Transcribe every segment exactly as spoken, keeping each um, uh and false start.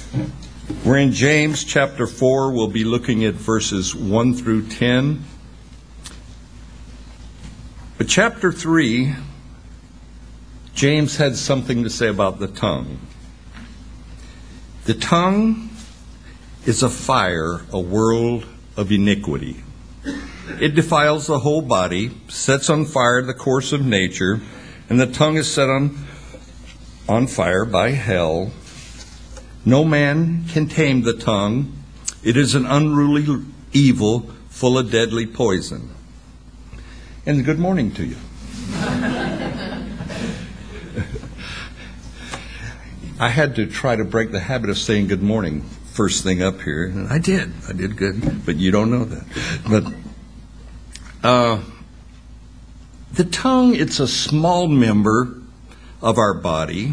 We're in James chapter four. We'll be looking at verses one through ten. But chapter three, James had something to say about the tongue. The tongue is a fire, a world of iniquity. It defiles the whole body, sets on fire the course of nature, and the tongue is set on, on fire by hell. No man can tame the tongue. It is an unruly evil full of deadly poison. And good morning to you. I had to try to break the habit of saying good morning first thing up here. And I did. I did good. But you don't know that. But uh, the tongue, it's a small member of our body.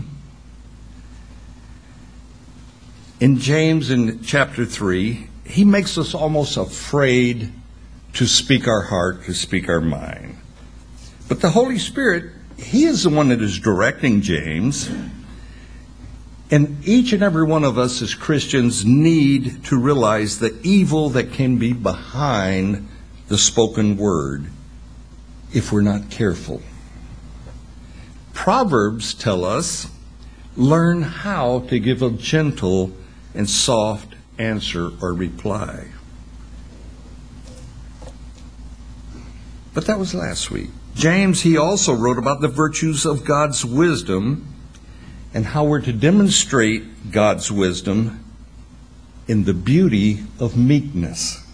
In James, in chapter three, he makes us almost afraid to speak our heart, to speak our mind. But the Holy Spirit, he is the one that is directing James. And each and every one of us as Christians need to realize the evil that can be behind the spoken word if we're not careful. Proverbs tell us, learn how to give a gentle and soft answer or reply. But that was last week. James, he also wrote about the virtues of God's wisdom and how we're to demonstrate God's wisdom in the beauty of meekness.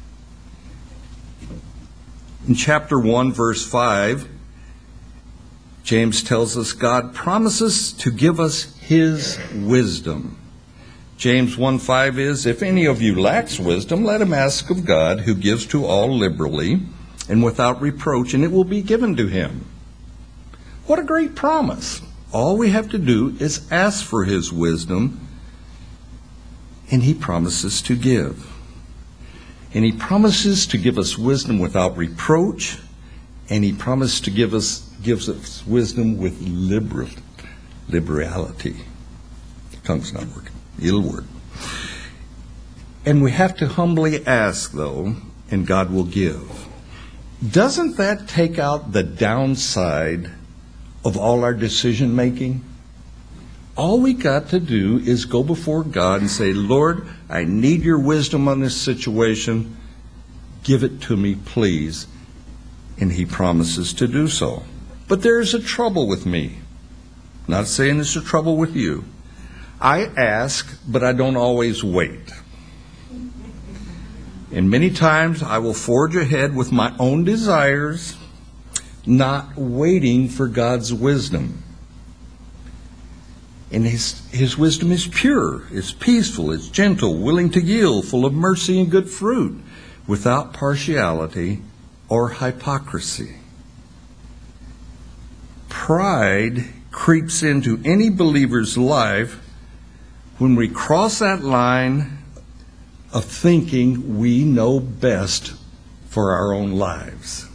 In chapter one, verse five, James tells us God promises to give us his wisdom. James one five is, if any of you lacks wisdom, let him ask of God, who gives to all liberally and without reproach, and it will be given to him. What a great promise. All we have to do is ask for his wisdom, and he promises to give. And he promises to give us wisdom without reproach, and he promises to give us gives us wisdom with liberal, liberality. The tongue's not working. It'll work. And we have to humbly ask, though, and God will give. Doesn't that take out the downside of all our decision making? All we got to do is go before God and say, Lord, I need your wisdom on this situation. Give it to me, please. And he promises to do so. But there's a trouble with me. Not saying it's a trouble with you. I ask, but I don't always wait. And many times I will forge ahead with my own desires, not waiting for God's wisdom. And his, his wisdom is pure, it's peaceful, it's gentle, willing to yield, full of mercy and good fruit, without partiality or hypocrisy. Pride creeps into any believer's life when we cross that line of thinking we know best for our own lives.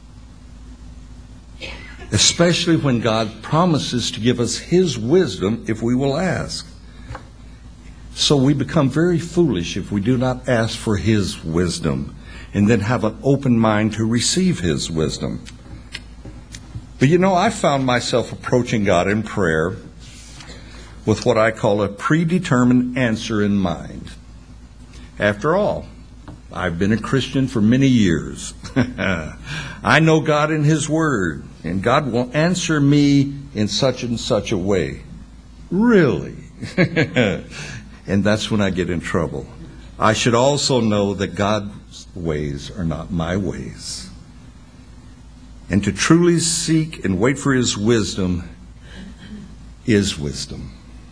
Especially when God promises to give us his wisdom if we will ask. So we become very foolish if we do not ask for his wisdom and then have an open mind to receive his wisdom. But you know, I found myself approaching God in prayer with what I call a predetermined answer in mind. After all, I've been a Christian for many years. I know God in his word, and God will answer me in such and such a way. Really? And that's when I get in trouble. I should also know that God's ways are not my ways. And to truly seek and wait for his wisdom is wisdom.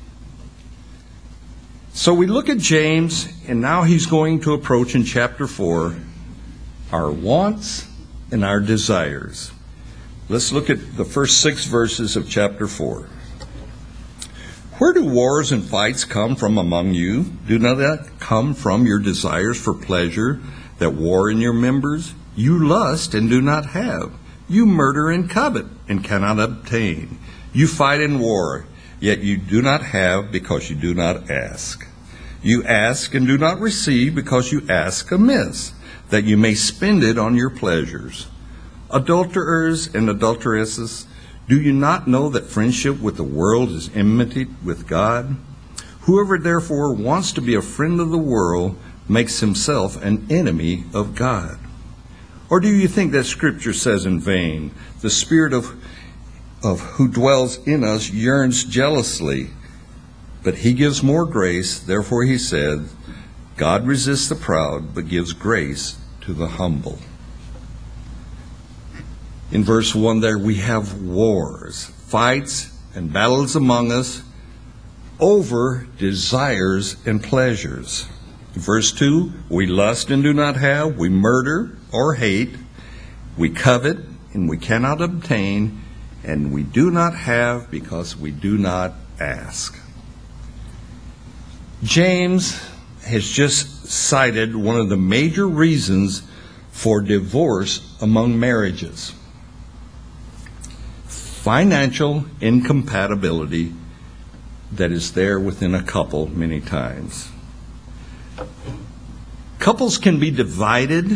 So we look at James, and now he's going to approach in chapter four our wants and our desires. Let's look at the first six verses of chapter four. Where do wars and fights come from among you? Do not that come from your desires for pleasure that war in your members? You lust and do not have. You murder and covet and cannot obtain. You fight and war, yet you do not have because you do not ask. You ask and do not receive because you ask amiss, that you may spend it on your pleasures. Adulterers and adulteresses, do you not know that friendship with the world is enmity with God? Whoever therefore wants to be a friend of the world makes himself an enemy of God. Or do you think that Scripture says in vain, the Spirit of, of who dwells in us yearns jealously, but he gives more grace? Therefore he said, God resists the proud, but gives grace to the humble. In verse one there we have wars, fights, and battles among us over desires and pleasures. In verse two, we lust and do not have, we murder or hate, we covet and we cannot obtain, and we do not have because we do not ask. James has just cited one of the major reasons for divorce among marriages: financial incompatibility that is there within a couple many times. Couples can be divided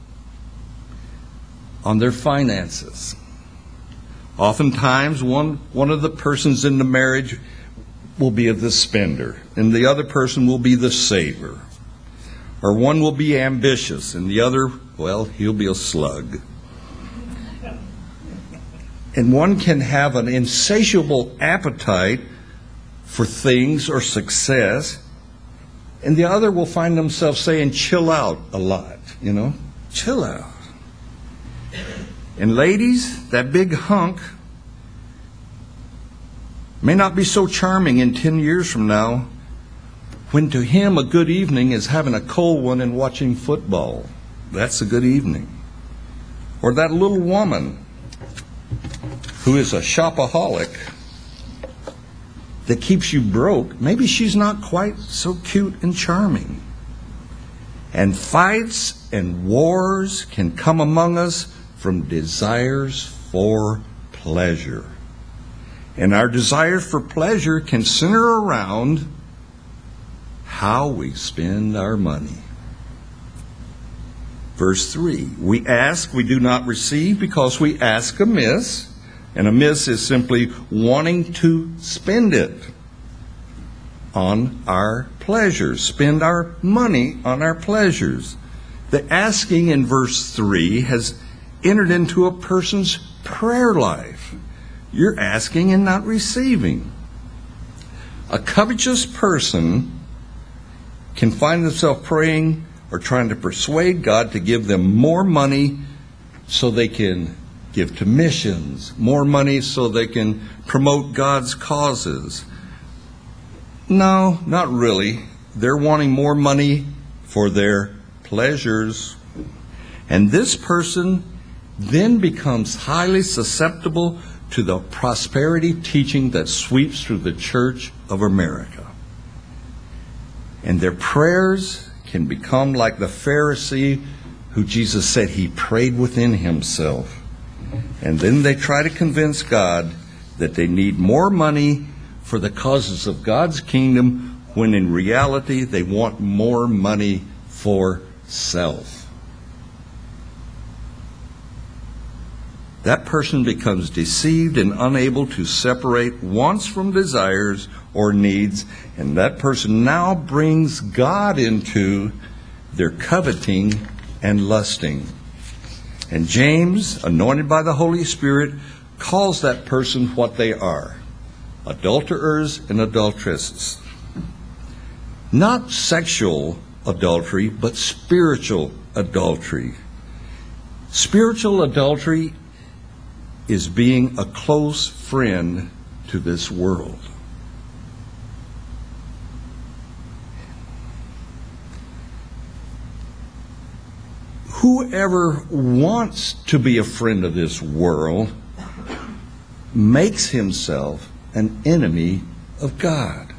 on their finances. Oftentimes, one, one of the persons in the marriage will be the spender, and the other person will be the saver. Or one will be ambitious, and the other, well, he'll be a slug. And one can have an insatiable appetite for things or success, and the other will find themselves saying, chill out a lot, you know, chill out. And ladies, that big hunk may not be so charming in ten years from now, when to him a good evening is having a cold one and watching football. That's a good evening. Or that little woman who is a shopaholic that keeps you broke, maybe she's not quite so cute and charming. And fights and wars can come among us from desires for pleasure. And our desires for pleasure can center around how we spend our money. Verse three, we ask, we do not receive because we ask amiss. And amiss is simply wanting to spend it on our pleasures, spend our money on our pleasures. The asking in verse three has entered into a person's prayer life. You're asking and not receiving. A covetous person can find themselves praying or trying to persuade God to give them more money so they can give to missions, more money so they can promote God's causes. No, not really. They're wanting more money for their pleasures. And this person then becomes highly susceptible to the prosperity teaching that sweeps through the Church of America. And their prayers can become like the Pharisee who Jesus said he prayed within himself. And then they try to convince God that they need more money for the causes of God's kingdom, when in reality they want more money for self. That person becomes deceived and unable to separate wants from desires or needs, and that person now brings God into their coveting and lusting. And James, anointed by the Holy Spirit, calls that person what they are: adulterers and adulteresses. Not sexual adultery, but spiritual adultery. Spiritual adultery is being a close friend to this world. Whoever wants to be a friend of this world makes himself an enemy of God.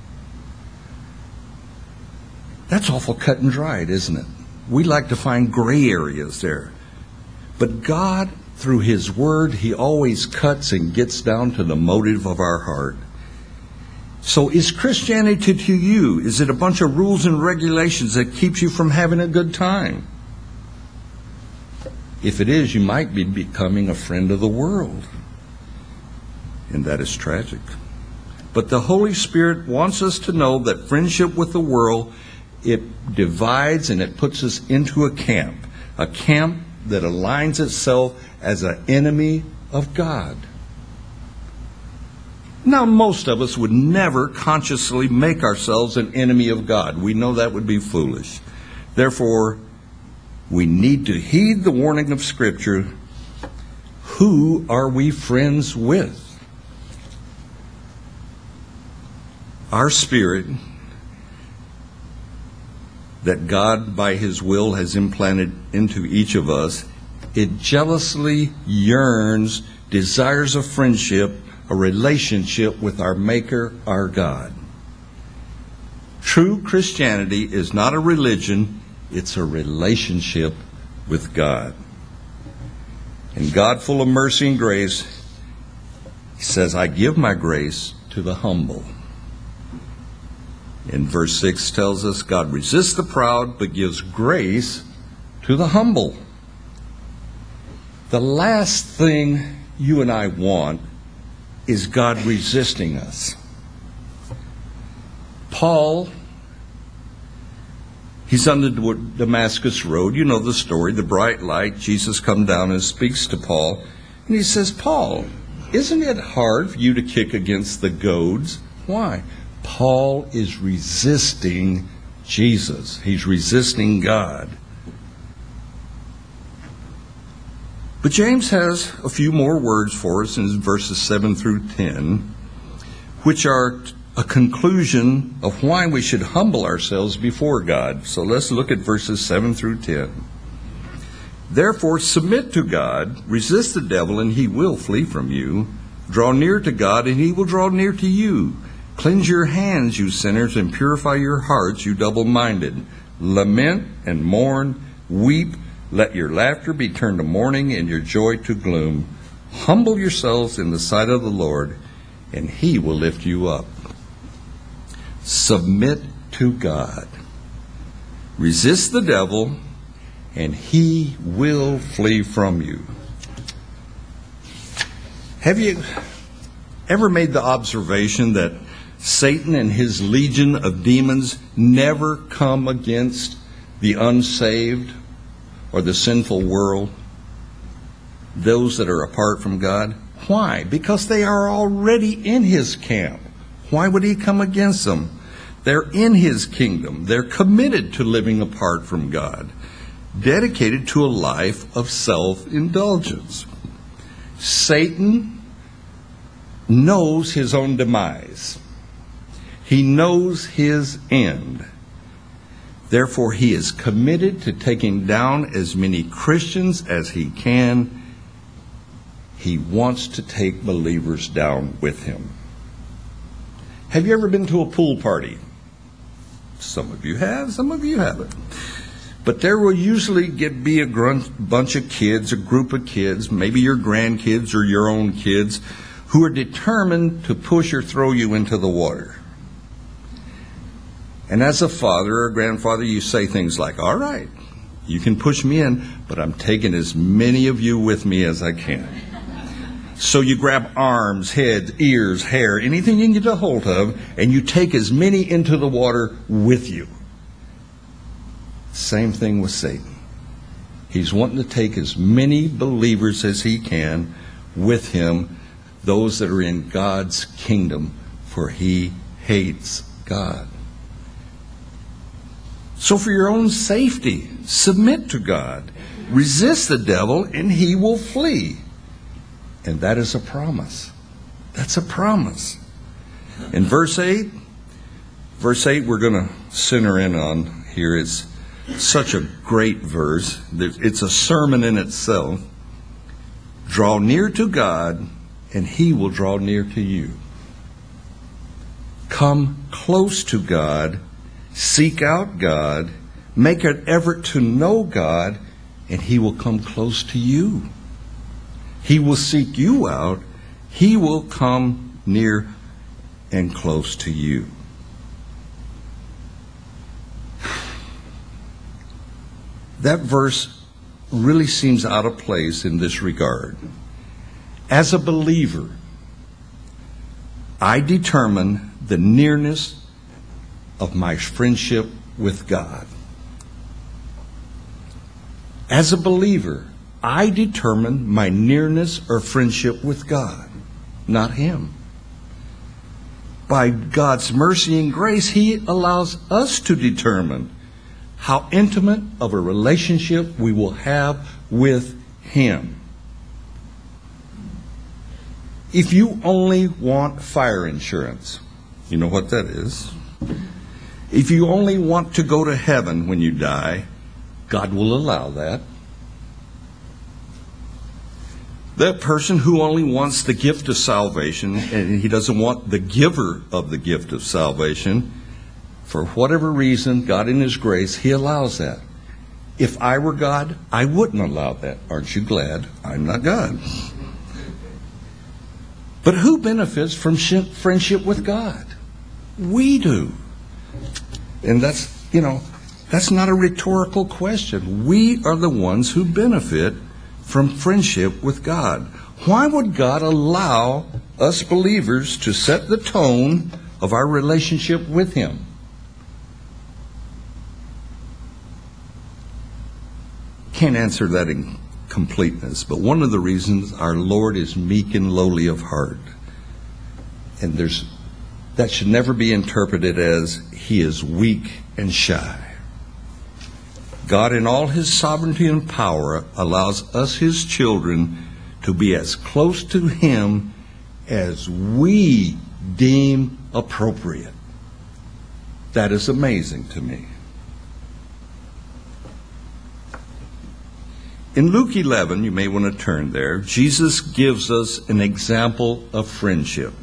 That's awful cut and dried, isn't it? We like to find gray areas there. But God, through His Word, He always cuts and gets down to the motive of our heart. So is Christianity to you, is it a bunch of rules and regulations that keeps you from having a good time? If it is, you might be becoming a friend of the world. And that is tragic. But the Holy Spirit wants us to know that friendship with the world, it divides and it puts us into a camp. A camp that aligns itself as an enemy of God. Now, most of us would never consciously make ourselves an enemy of God. We know that would be foolish. Therefore, we need to heed the warning of Scripture. Who are we friends with? Our spirit that God, by His will, has implanted into each of us, it jealously yearns, desires a friendship, a relationship with our Maker, our God. True Christianity is not a religion, it's a relationship with God. And God, full of mercy and grace, He says, I give my grace to the humble. In verse six tells us, God resists the proud, but gives grace to the humble. The last thing you and I want is God resisting us. Paul, he's on the Damascus Road. You know the story, the bright light. Jesus comes down and speaks to Paul. And he says, Paul, isn't it hard for you to kick against the goads? Why? Paul is resisting Jesus. He's resisting God. But James has a few more words for us in verses seven through ten, which are a conclusion of why we should humble ourselves before God. So let's look at verses seven through ten. Therefore, submit to God, resist the devil, and he will flee from you. Draw near to God, and he will draw near to you. Cleanse your hands, you sinners, and purify your hearts, you double-minded. Lament and mourn, weep. Let your laughter be turned to mourning and your joy to gloom. Humble yourselves in the sight of the Lord, and He will lift you up. Submit to God. Resist the devil, and he will flee from you. Have you ever made the observation that Satan and his legion of demons never come against the unsaved or the sinful world, those that are apart from God? Why? Because they are already in His camp. Why would He come against them? They're in His kingdom. They're committed to living apart from God, dedicated to a life of self-indulgence. Satan knows his own demise. He knows his end. Therefore, he is committed to taking down as many Christians as he can. He wants to take believers down with him. Have you ever been to a pool party? Some of you have, some of you haven't. But there will usually get be a grunt, bunch of kids, a group of kids, maybe your grandkids or your own kids, who are determined to push or throw you into the water. And as a father or grandfather, you say things like, all right, you can push me in, but I'm taking as many of you with me as I can. So you grab arms, heads, ears, hair, anything you can get a hold of, and you take as many into the water with you. Same thing with Satan. He's wanting to take as many believers as he can with him, those that are in God's kingdom, for he hates God. So for your own safety, submit to God. Resist the devil, and he will flee. And that is a promise. That's a promise. In verse eight, verse eight we're going to center in on here. It's such a great verse. It's a sermon in itself. Draw near to God, and he will draw near to you. Come close to God. Seek out God. Make an effort to know God, and he will come close to you. He will seek you out. He will come near and close to you. That verse really seems out of place in this regard. As a believer, I determine the nearness of my friendship with God. As a believer, I determine my nearness or friendship with God, not Him. By God's mercy and grace, He allows us to determine how intimate of a relationship we will have with Him. If you only want fire insurance, you know what that is. If you only want to go to heaven when you die, God will allow that. That person who only wants the gift of salvation, and he doesn't want the giver of the gift of salvation, for whatever reason, God in His grace, He allows that. If I were God, I wouldn't allow that. Aren't you glad I'm not God? But who benefits from friendship with God? We do. And that's, you know, that's not a rhetorical question. We are the ones who benefit from friendship with God. Why would God allow us believers to set the tone of our relationship with Him? Can't answer that in completeness, but one of the reasons our Lord is meek and lowly of heart. And there's that should never be interpreted as He is weak and shy. God in all His sovereignty and power allows us, His children, to be as close to Him as we deem appropriate. That is amazing to me. In Luke eleven, you may want to turn there, Jesus gives us an example of friendship.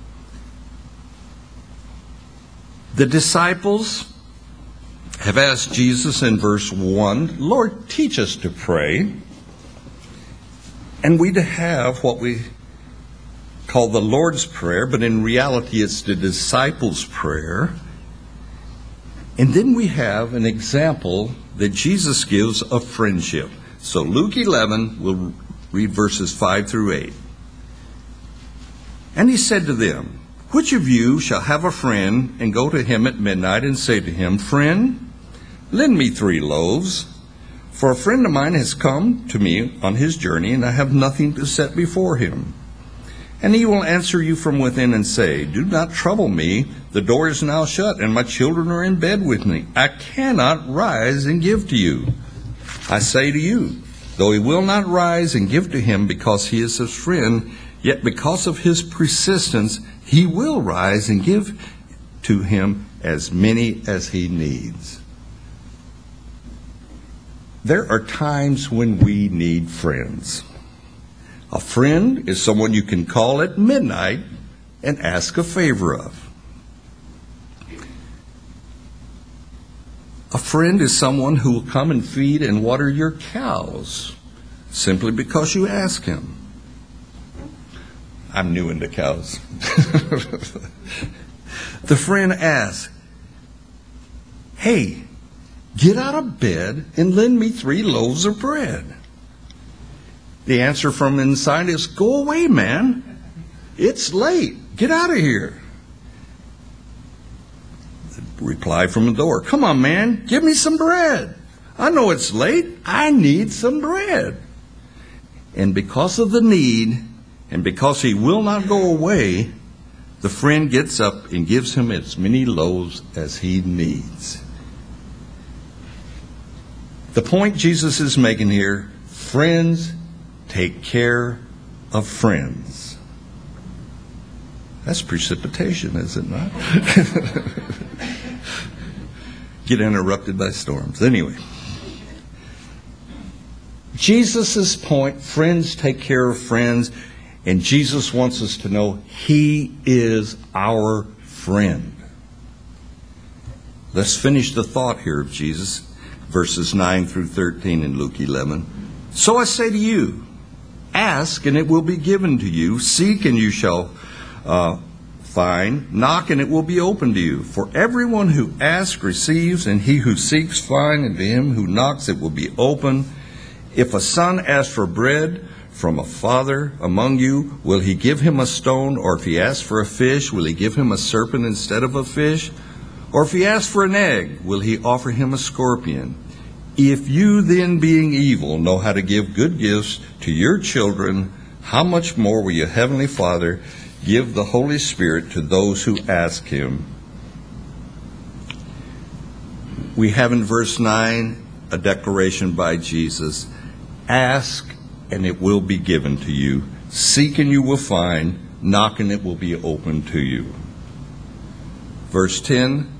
The disciples have asked Jesus in verse one, Lord, teach us to pray. And we have what we call the Lord's Prayer, but in reality it's the disciples' prayer. And then we have an example that Jesus gives of friendship. So Luke eleven, we'll read verses five through eight. And He said to them, which of you shall have a friend and go to him at midnight and say to him, Friend, lend me three loaves, for a friend of mine has come to me on his journey, and I have nothing to set before him. And he will answer you from within and say, Do not trouble me, the door is now shut, and my children are in bed with me. I cannot rise and give to you. I say to you, though he will not rise and give to him because he is his friend, yet because of his persistence, he will rise and give to him as many as he needs. There are times when we need friends. A friend is someone you can call at midnight and ask a favor of. A friend is someone who will come and feed and water your cows simply because you ask him. I'm new into cows. The friend asks, Hey, get out of bed and lend me three loaves of bread. The answer from inside is, Go away, man. It's late. Get out of here. The reply from the door, Come on, man. Give me some bread. I know it's late. I need some bread. And because of the need, and because he will not go away, the friend gets up and gives him as many loaves as he needs. The point Jesus is making here, friends take care of friends. That's precipitation, is it not? Get interrupted by storms. Anyway. Jesus' point, friends take care of friends, and Jesus wants us to know He is our friend. Let's finish the thought here of Jesus, verses nine through thirteen in Luke eleven. So I say to you, ask and it will be given to you. Seek and you shall uh, find, knock, and it will be open to you. For everyone who asks receives, and he who seeks finds, and to him who knocks it will be open. If a son asks for bread from a father among you, will he give him a stone? Or if he asks for a fish, will he give him a serpent instead of a fish? Or if he asks for an egg, will he offer him a scorpion? If you then, being evil, know how to give good gifts to your children, how much more will your heavenly Father give the Holy Spirit to those who ask him? We have in verse nine a declaration by Jesus. Ask, and it will be given to you. Seek, and you will find. Knock, and it will be opened to you. Verse ten.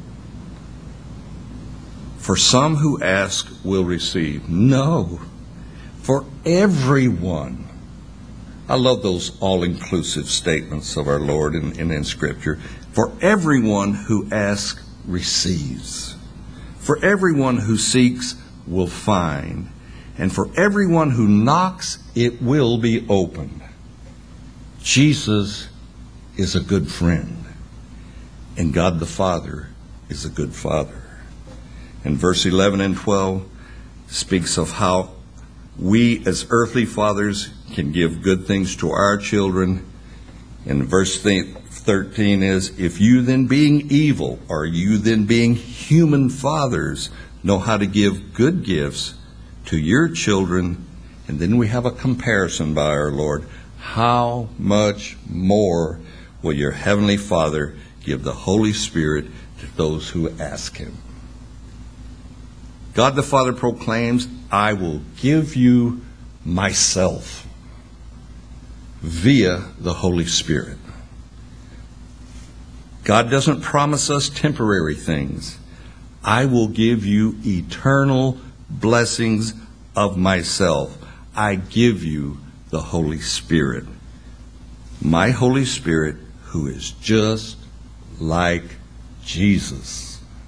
For some who ask will receive. No, for everyone. I love those all-inclusive statements of our Lord in, in, in Scripture. For everyone who asks receives. For everyone who seeks will find. And for everyone who knocks, it will be opened. Jesus is a good friend. And God the Father is a good Father. And verse eleven and twelve speaks of how we as earthly fathers can give good things to our children. And verse thirteen is, if you then being evil, or you then being human fathers, know how to give good gifts to your children, and then we have a comparison by our Lord, how much more will your heavenly Father give the Holy Spirit to those who ask him? God the Father proclaims, I will give you myself via the Holy Spirit. God doesn't promise us temporary things. I will give you eternal blessings of myself. I give you the Holy Spirit. My Holy Spirit, who is just like Jesus.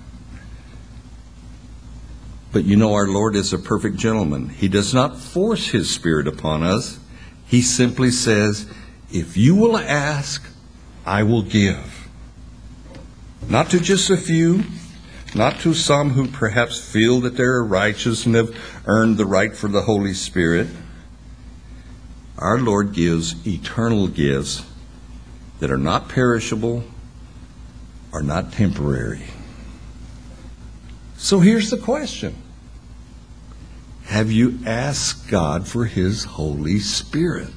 But you know, our Lord is a perfect gentleman. He does not force his Spirit upon us. He simply says, if you will ask, I will give. Not to just a few, not to some who perhaps feel that they are righteous and have earned the right for the Holy Spirit. Our Lord gives eternal gifts that are not perishable, are not temporary. So here's the question. Have you asked God for his Holy Spirit?